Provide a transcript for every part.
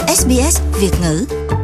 SBS Việt ngữ.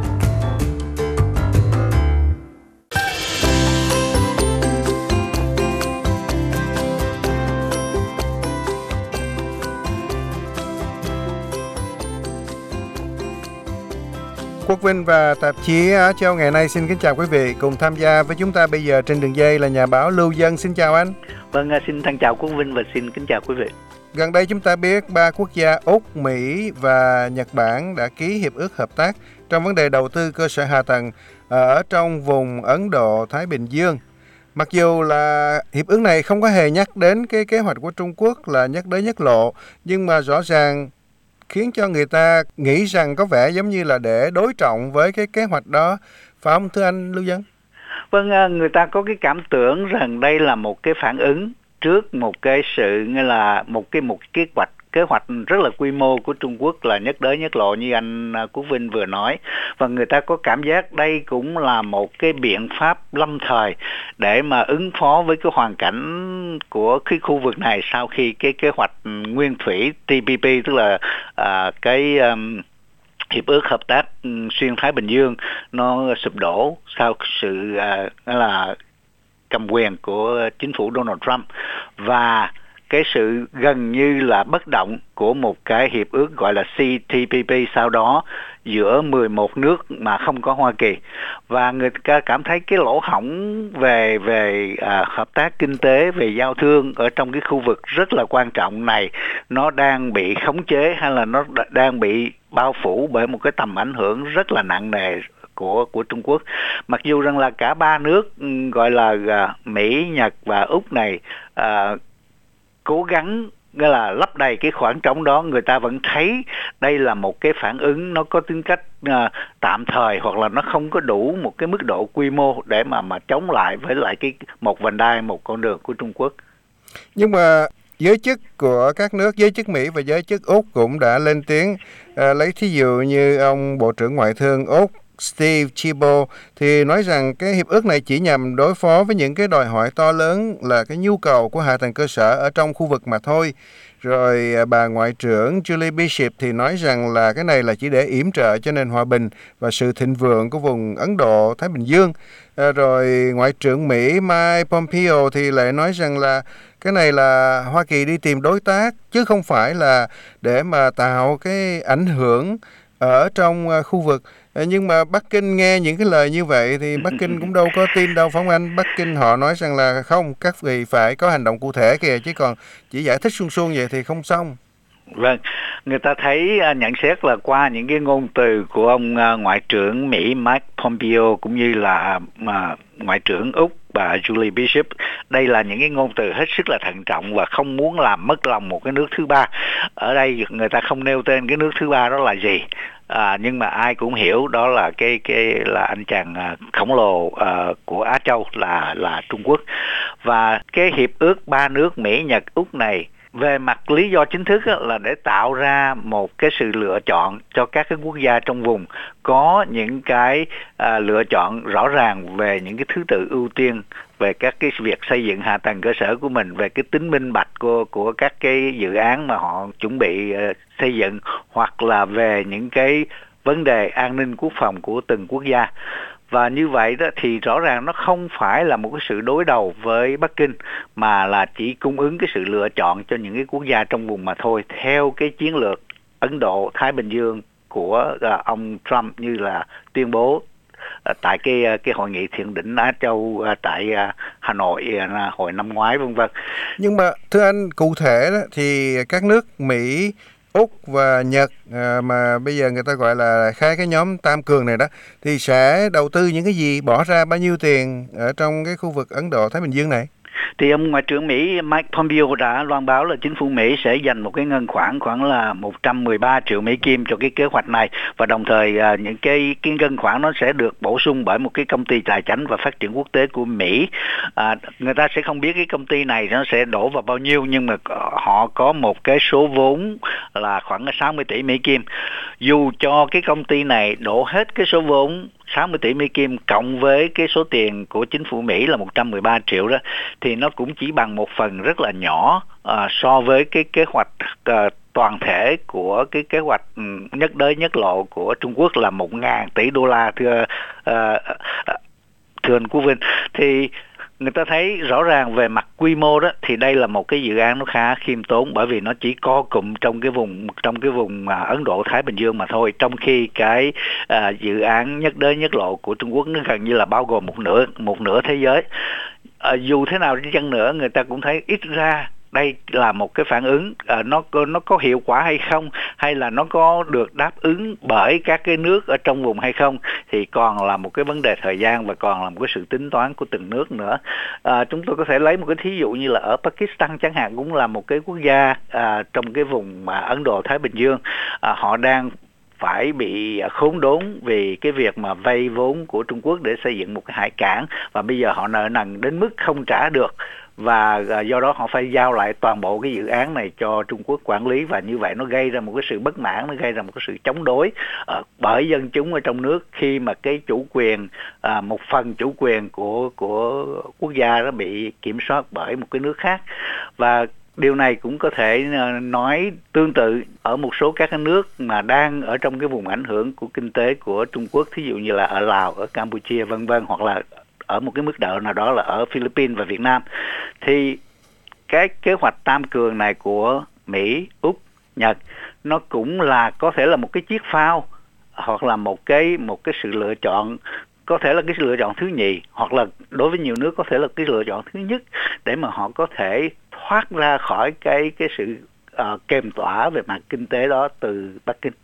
Quốc Vinh và tạp chí Á Châu ngày nay xin kính chào quý vị. Cùng tham gia với chúng ta bây giờ trên đường dây là nhà báo Lưu Dân. Xin chào anh. Vâng, xin thân chào Quốc Vinh và xin kính chào quý vị. Gần đây chúng ta biết ba quốc gia Úc, Mỹ và Nhật Bản đã ký hiệp ước hợp tác trong vấn đề đầu tư cơ sở hạ tầng ở trong vùng Ấn Độ-Thái Bình Dương. Mặc dù là hiệp ước này không có hề nhắc đến cái kế hoạch của Trung Quốc là nhất đới nhất lộ, nhưng mà rõ ràng khiến cho người ta nghĩ rằng có vẻ giống như là để đối trọng với cái kế hoạch đó. Phải không thưa anh Lưu Dân? Vâng, người ta có cái cảm tưởng rằng đây là một cái phản ứng trước một cái sự như là một kế hoạch rất là quy mô của Trung Quốc là nhất đới nhất lộ như anh Quốc Vinh vừa nói, và người ta có cảm giác đây cũng là một cái biện pháp lâm thời để mà ứng phó với cái hoàn cảnh của cái khu vực này sau khi cái kế hoạch nguyên thủy TPP, tức là hiệp ước hợp tác xuyên Thái Bình Dương nó sụp đổ sau sự là cầm quyền của chính phủ Donald Trump, và cái sự gần như là bất động của một cái hiệp ước gọi là CTPP sau đó giữa 11 nước mà không có Hoa Kỳ. Và người ta cảm thấy cái lỗ hổng về hợp tác kinh tế, về giao thương ở trong cái khu vực rất là quan trọng này nó đang bị khống chế, hay là nó đang bị bao phủ bởi một cái tầm ảnh hưởng rất là nặng nề của Trung Quốc. Mặc dù rằng là cả ba nước gọi là Mỹ, Nhật và Úc này cố gắng nghĩa là lấp đầy cái khoảng trống đó, người ta vẫn thấy đây là một cái phản ứng nó có tính cách tạm thời, hoặc là nó không có đủ một cái mức độ quy mô để mà chống lại với lại cái một vành đai, một con đường của Trung Quốc. Nhưng mà giới chức của các nước, giới chức Mỹ và giới chức Úc cũng đã lên tiếng, lấy thí dụ như ông Bộ trưởng Ngoại thương Úc Steve Chabot thì nói rằng cái hiệp ước này chỉ nhằm đối phó với những cái đòi hỏi to lớn là cái nhu cầu của hạ tầng cơ sở ở trong khu vực mà thôi. Rồi bà Ngoại trưởng Julie Bishop thì nói rằng là cái này là chỉ để yểm trợ cho nền hòa bình và sự thịnh vượng của vùng Ấn Độ-Thái Bình Dương. Rồi Ngoại trưởng Mỹ Mike Pompeo thì lại nói rằng là cái này là Hoa Kỳ đi tìm đối tác chứ không phải là để mà tạo cái ảnh hưởng ở trong khu vực. Nhưng mà Bắc Kinh nghe những cái lời như vậy thì Bắc Kinh cũng đâu có tin đâu, phải không anh? Bắc Kinh họ nói rằng là không, các vị phải có hành động cụ thể kìa, chứ còn chỉ giải thích suông suông vậy thì không xong. Vâng, người ta thấy nhận xét là qua những cái ngôn từ của ông Ngoại trưởng Mỹ Mike Pompeo cũng như là Ngoại trưởng Úc bà Julie Bishop, đây là những cái ngôn từ hết sức là thận trọng và không muốn làm mất lòng một cái nước thứ ba. Ở đây người ta không nêu tên cái nước thứ ba đó là gì, nhưng mà ai cũng hiểu đó là cái là anh chàng khổng lồ của Á Châu là Trung Quốc. Và cái hiệp ước ba nước Mỹ, Nhật, Úc này về mặt lý do chính thức là để tạo ra một cái sự lựa chọn cho các cái quốc gia trong vùng có những cái lựa chọn rõ ràng về những cái thứ tự ưu tiên về các cái việc xây dựng hạ tầng cơ sở của mình, về cái tính minh bạch của các cái dự án mà họ chuẩn bị xây dựng, hoặc là về những cái vấn đề an ninh quốc phòng của từng quốc gia. Và như vậy đó thì rõ ràng nó không phải là một cái sự đối đầu với Bắc Kinh, mà là chỉ cung ứng cái sự lựa chọn cho những cái quốc gia trong vùng mà thôi, theo cái chiến lược Ấn Độ-Thái Bình Dương của ông Trump như là tuyên bố tại cái hội nghị thượng đỉnh Á Châu tại Hà Nội hồi năm ngoái vân vân. Nhưng mà thưa anh, cụ thể đó, thì các nước Mỹ, Úc và Nhật mà bây giờ người ta gọi là khai cái nhóm tam cường này đó, thì sẽ đầu tư những cái gì, bỏ ra bao nhiêu tiền ở trong cái khu vực Ấn Độ-Thái Bình Dương này? Thì ông Ngoại trưởng Mỹ Mike Pompeo đã loan báo là chính phủ Mỹ sẽ dành một cái ngân khoản khoảng là 113 triệu Mỹ Kim cho cái kế hoạch này, và đồng thời những cái ngân khoản nó sẽ được bổ sung bởi một cái công ty tài chính và phát triển quốc tế của Mỹ. Người ta sẽ không biết cái công ty này nó sẽ đổ vào bao nhiêu, nhưng mà họ có một cái số vốn là khoảng 60 tỷ Mỹ Kim. Dù cho cái công ty này đổ hết cái số vốn 60 tỷ Mỹ Kim cộng với cái số tiền của chính phủ Mỹ là 113 triệu đó, thì nó cũng chỉ bằng một phần rất là nhỏ so với cái kế hoạch toàn thể của cái kế hoạch nhất đới nhất lộ của Trung Quốc là 1.000 tỷ đô la, thưa anh Quốc Vinh. Thì người ta thấy rõ ràng về mặt quy mô đó thì đây là một cái dự án nó khá khiêm tốn, bởi vì nó chỉ co cụm trong cái vùng Ấn Độ Thái Bình Dương mà thôi, trong khi cái dự án nhất đới nhất lộ của Trung Quốc nó gần như là bao gồm một nửa thế giới. Dù thế nào đi chăng nữa, người ta cũng thấy ít ra đây là một cái phản ứng nó có hiệu quả hay không, hay là nó có được đáp ứng bởi các cái nước ở trong vùng hay không, thì còn là một cái vấn đề thời gian và còn là một cái sự tính toán của từng nước nữa. Chúng tôi có thể lấy một cái thí dụ như là ở Pakistan chẳng hạn, cũng là một cái quốc gia trong cái vùng Ấn Độ Thái Bình Dương. Họ đang phải bị khốn đốn vì cái việc mà vay vốn của Trung Quốc để xây dựng một cái hải cảng, và bây giờ họ nợ nần đến mức không trả được, và do đó họ phải giao lại toàn bộ cái dự án này cho Trung Quốc quản lý, và như vậy nó gây ra một cái sự bất mãn, nó gây ra một cái sự chống đối bởi dân chúng ở trong nước, khi mà cái chủ quyền, một phần chủ quyền của quốc gia đó bị kiểm soát bởi một cái nước khác. Và điều này cũng có thể nói tương tự ở một số các nước mà đang ở trong cái vùng ảnh hưởng của kinh tế của Trung Quốc, thí dụ như là ở Lào, ở Campuchia vân vân, hoặc là ở một cái mức độ nào đó là ở Philippines và Việt Nam. Thì cái kế hoạch tam cường này của Mỹ, Úc, Nhật nó cũng là có thể là một cái chiếc phao, hoặc là một cái sự lựa chọn, có thể là cái sự lựa chọn thứ nhì, hoặc là đối với nhiều nước có thể là cái lựa chọn thứ nhất, để mà họ có thể thoát ra khỏi cái sự kềm tỏa về mặt kinh tế đó từ Bắc Kinh.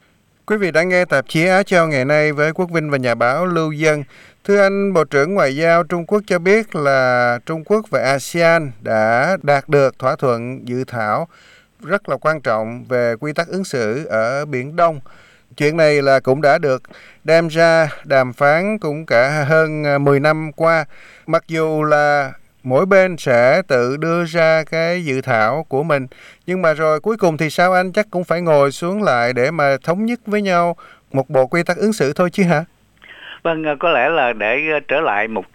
Quý vị đã nghe tạp chí Á Châu ngày nay với Quốc Vinh và nhà báo Lưu Dân. Thưa anh, Bộ trưởng Ngoại giao Trung Quốc cho biết là Trung Quốc và ASEAN đã đạt được thỏa thuận dự thảo rất là quan trọng về quy tắc ứng xử ở Biển Đông. Chuyện này là cũng đã được đem ra đàm phán cũng cả hơn 10 năm qua. Mặc dù là mỗi bên sẽ tự đưa ra cái dự thảo của mình, nhưng mà rồi cuối cùng thì sao anh? Chắc cũng phải ngồi xuống lại để mà thống nhất với nhau một bộ quy tắc ứng xử thôi chứ hả? Vâng, có lẽ là để trở lại một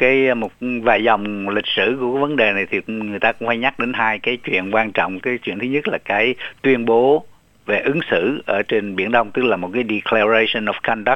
vài dòng lịch sử của cái vấn đề này, thì người ta cũng phải nhắc đến hai cái chuyện quan trọng. Cái chuyện thứ nhất là cái tuyên bố về ứng xử ở trên Biển Đông, tức là một cái Declaration of Conduct.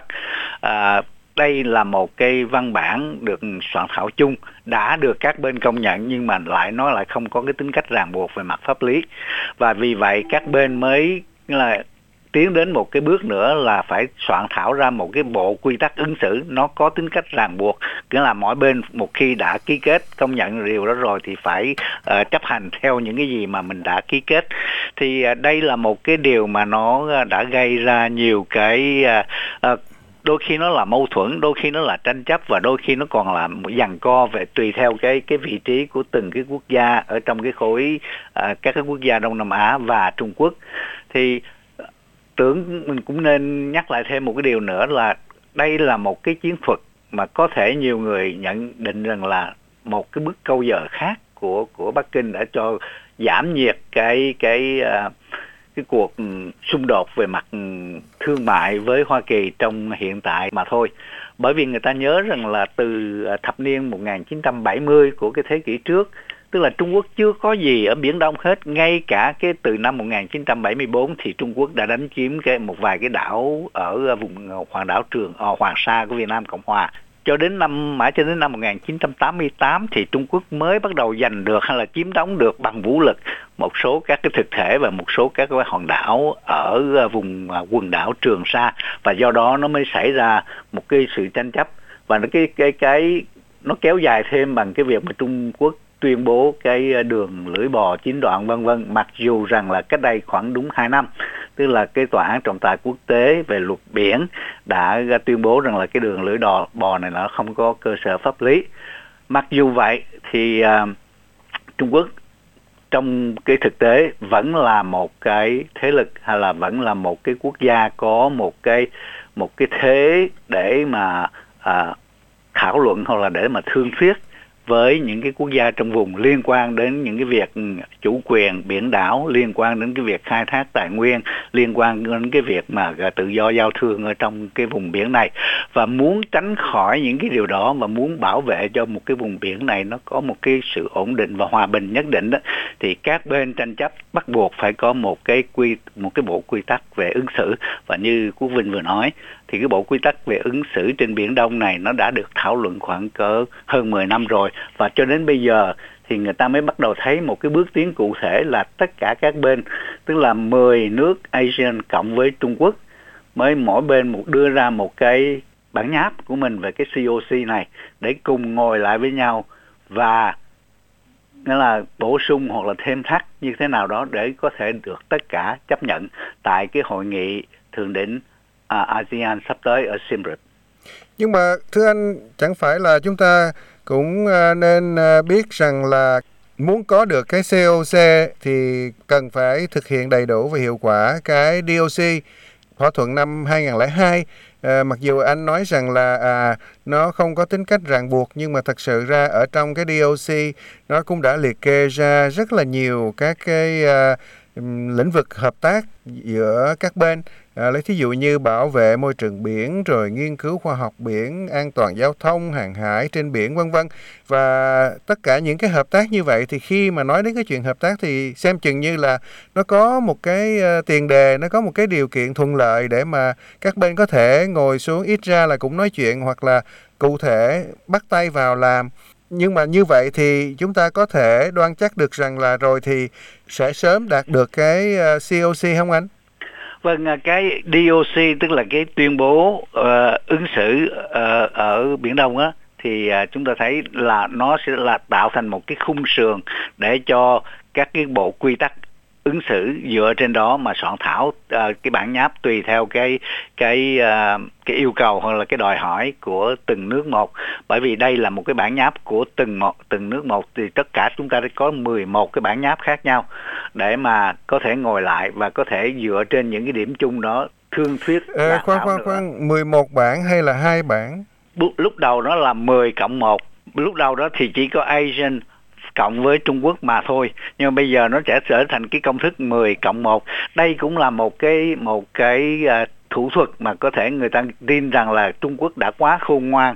Đây là một cái văn bản được soạn thảo chung, đã được các bên công nhận, nhưng mà nó lại không có cái tính cách ràng buộc về mặt pháp lý. Và vì vậy các bên mới là tiến đến một cái bước nữa là phải soạn thảo ra một cái bộ quy tắc ứng xử nó có tính cách ràng buộc, nghĩa là mỗi bên một khi đã ký kết công nhận điều đó rồi thì phải chấp hành theo những cái gì mà mình đã ký kết. Thì đây là một cái điều mà nó đã gây ra nhiều cái đôi khi nó là mâu thuẫn, đôi khi nó là tranh chấp, và đôi khi nó còn là một giằng co về tùy theo cái vị trí của từng cái quốc gia ở trong cái khối các cái quốc gia Đông Nam Á và Trung Quốc. Thì mình cũng nên nhắc lại thêm một cái điều nữa là đây là một cái chiến thuật mà có thể nhiều người nhận định rằng là một cái bước câu giờ khác của Bắc Kinh đã cho giảm nhiệt cái cuộc xung đột về mặt thương mại với Hoa Kỳ trong hiện tại mà thôi. Bởi vì người ta nhớ rằng là từ thập niên 1970 của cái thế kỷ trước, tức là Trung Quốc chưa có gì ở Biển Đông hết. Ngay cả cái từ năm 1974 thì Trung Quốc đã đánh chiếm một vài cái đảo ở vùng hoàng đảo Hoàng Sa của Việt Nam Cộng Hòa. Cho đến năm 1988 thì Trung Quốc mới bắt đầu giành được hay là chiếm đóng được bằng vũ lực một số các cái thực thể và một số các cái hòn đảo ở vùng quần đảo Trường Sa, và do đó nó mới xảy ra một cái sự tranh chấp, và nó kéo dài thêm bằng cái việc mà Trung Quốc tuyên bố cái đường lưỡi bò 9 đoạn vân vân, mặc dù rằng là cách đây khoảng đúng 2 năm, tức là cái tòa án trọng tài quốc tế về luật biển đã tuyên bố rằng là cái đường lưỡi bò này nó không có cơ sở pháp lý. Mặc dù vậy thì Trung Quốc trong cái thực tế vẫn là một cái thế lực, hay là vẫn là một cái quốc gia có một cái thế để mà thảo luận hoặc là để mà thương thuyết với những cái quốc gia trong vùng liên quan đến những cái việc chủ quyền biển đảo, liên quan đến cái việc khai thác tài nguyên, liên quan đến cái việc mà tự do giao thương ở trong cái vùng biển này. Và muốn tránh khỏi những cái điều đó và muốn bảo vệ cho một cái vùng biển này nó có một cái sự ổn định và hòa bình nhất định đó, thì các bên tranh chấp bắt buộc phải có một cái bộ quy tắc về ứng xử. Và như Quốc Vinh vừa nói thì cái bộ quy tắc về ứng xử trên Biển Đông này nó đã được thảo luận khoảng cỡ hơn 10 năm rồi, và cho đến bây giờ thì người ta mới bắt đầu thấy một cái bước tiến cụ thể là tất cả các bên, tức là 10 nước ASEAN cộng với Trung Quốc, mới mỗi bên đưa ra một cái bản nháp của mình về cái COC này để cùng ngồi lại với nhau và nghĩa là bổ sung hoặc là thêm thắt như thế nào đó để có thể được tất cả chấp nhận tại cái hội nghị thượng đỉnh ASEAN sắp tới ở Siem Reap. Nhưng mà thưa anh, chẳng phải là chúng ta cũng nên biết rằng là muốn có được cái COC thì cần phải thực hiện đầy đủ và hiệu quả cái DOC thỏa thuận năm 2002. Mặc dù anh nói rằng là nó không có tính cách ràng buộc, nhưng mà thật sự ra ở trong cái DOC nó cũng đã liệt kê ra rất là nhiều các cái lĩnh vực hợp tác giữa các bên. Lấy thí dụ như bảo vệ môi trường biển, rồi nghiên cứu khoa học biển, an toàn giao thông, hàng hải trên biển, vân vân. Và tất cả những cái hợp tác như vậy thì khi mà nói đến cái chuyện hợp tác thì xem chừng như là nó có một cái tiền đề, nó có một cái điều kiện thuận lợi để mà các bên có thể ngồi xuống, ít ra là cũng nói chuyện hoặc là cụ thể bắt tay vào làm. Nhưng mà như vậy thì chúng ta có thể đoan chắc được rằng là rồi thì sẽ sớm đạt được cái COC không anh? Vâng, cái DOC tức là cái tuyên bố ứng xử ở Biển Đông á, thì chúng ta thấy là nó sẽ là tạo thành một cái khung sườn để cho các cái bộ quy tắc ứng xử dựa trên đó mà soạn thảo cái bản nháp tùy theo cái yêu cầu hoặc là cái đòi hỏi của từng nước một. Bởi vì đây là một cái bản nháp của từng nước một thì tất cả chúng ta có 11 cái bản nháp khác nhau để mà có thể ngồi lại và có thể dựa trên những cái điểm chung đó thương thuyết. Khoan, 11 bản hay là 2 bản? Lúc đầu nó là 10+1, lúc đầu đó thì chỉ có ASEAN cộng với Trung Quốc mà thôi, nhưng mà bây giờ nó sẽ trở thành cái công thức 10+1. Đây cũng là một cái thủ thuật mà có thể người ta tin rằng là Trung Quốc đã quá khôn ngoan,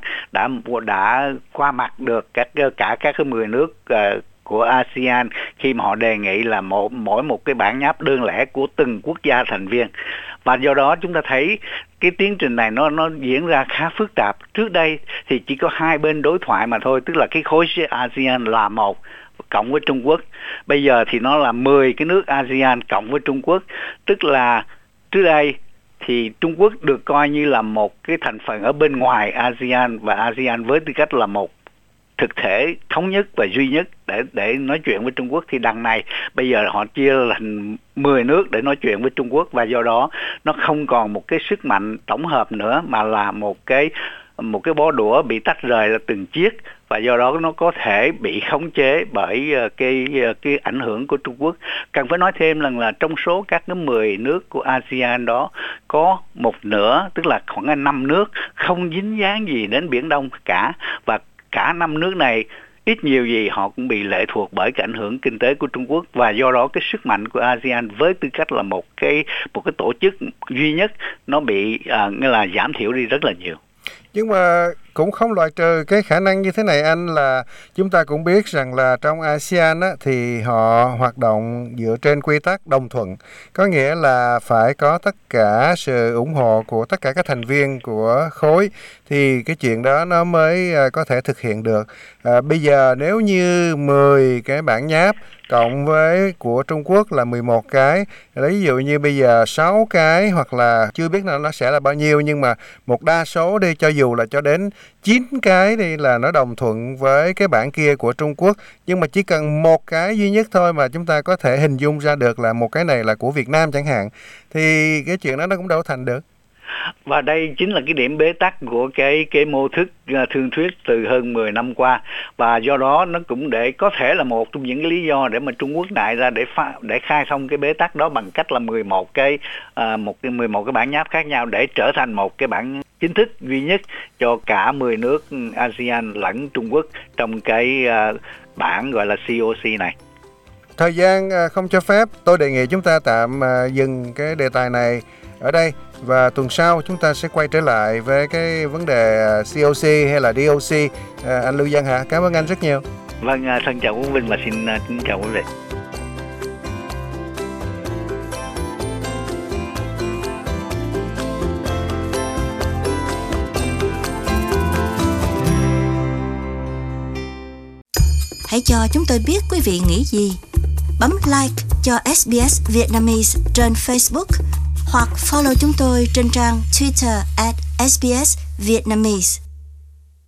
đã qua mặt được cả các cái 10 nước của ASEAN khi mà họ đề nghị là mỗi một cái bản nháp đơn lẻ của từng quốc gia thành viên. Và do đó chúng ta thấy cái tiến trình này nó diễn ra khá phức tạp. Trước đây thì chỉ có 2 bên đối thoại mà thôi, tức là cái khối ASEAN là một cộng với Trung Quốc. Bây giờ thì nó là 10 cái nước ASEAN cộng với Trung Quốc, tức là trước đây thì Trung Quốc được coi như là một cái thành phần ở bên ngoài ASEAN, và ASEAN với tư cách là một thực thể thống nhất và duy nhất để nói chuyện với Trung Quốc, thì đằng này bây giờ họ chia thành 10 nước để nói chuyện với Trung Quốc, và do đó nó không còn một cái sức mạnh tổng hợp nữa mà là một cái bó đũa bị tách rời là từng chiếc, và do đó nó có thể bị khống chế bởi cái ảnh hưởng của Trung Quốc. Cần phải nói thêm rằng là trong số các cái 10 nước của ASEAN đó có một nửa, tức là khoảng 5 nước không dính dáng gì đến Biển Đông cả, và cả 5 nước này ít nhiều gì họ cũng bị lệ thuộc bởi cái ảnh hưởng kinh tế của Trung Quốc, và do đó cái sức mạnh của ASEAN với tư cách là một cái tổ chức duy nhất nó bị nghĩa là giảm thiểu đi rất là nhiều. Nhưng mà cũng không loại trừ cái khả năng như thế này anh, là chúng ta cũng biết rằng là trong ASEAN á, thì họ hoạt động dựa trên quy tắc đồng thuận. Có nghĩa là phải có tất cả sự ủng hộ của tất cả các thành viên của khối thì cái chuyện đó nó mới có thể thực hiện được. Bây giờ nếu như 10 cái bản nháp cộng với của Trung Quốc là 11 cái, lấy ví dụ như bây giờ 6 cái hoặc là chưa biết là nó sẽ là bao nhiêu, nhưng mà một đa số đi, cho dù là cho đến 9 cái đi là nó đồng thuận với cái bản kia của Trung Quốc, nhưng mà chỉ cần một cái duy nhất thôi mà chúng ta có thể hình dung ra được là một cái này là của Việt Nam chẳng hạn, thì cái chuyện đó nó cũng đâu thành được. Và đây chính là cái điểm bế tắc của cái mô thức thương thuyết từ hơn 10 năm qua, và do đó nó cũng có thể là một trong những cái lý do để mà Trung Quốc nại ra để khai thông cái bế tắc đó bằng cách là 11 cái bản nháp khác nhau để trở thành một cái bản chính thức duy nhất cho cả 10 nước ASEAN lẫn Trung Quốc trong cái bản gọi là COC này. Thời gian không cho phép, tôi đề nghị chúng ta tạm dừng cái đề tài này ở đây, và tuần sau chúng ta sẽ quay trở lại với cái vấn đề COC hay là DOC. Anh Lưu Văn hả? Cảm ơn anh rất nhiều. Vâng, thân chào Quốc Vinh và xin chào quý vị. Hãy cho chúng tôi biết quý vị nghĩ gì. Bấm like cho SBS Vietnamese trên Facebook hoặc follow chúng tôi trên trang Twitter @SBS Vietnamese.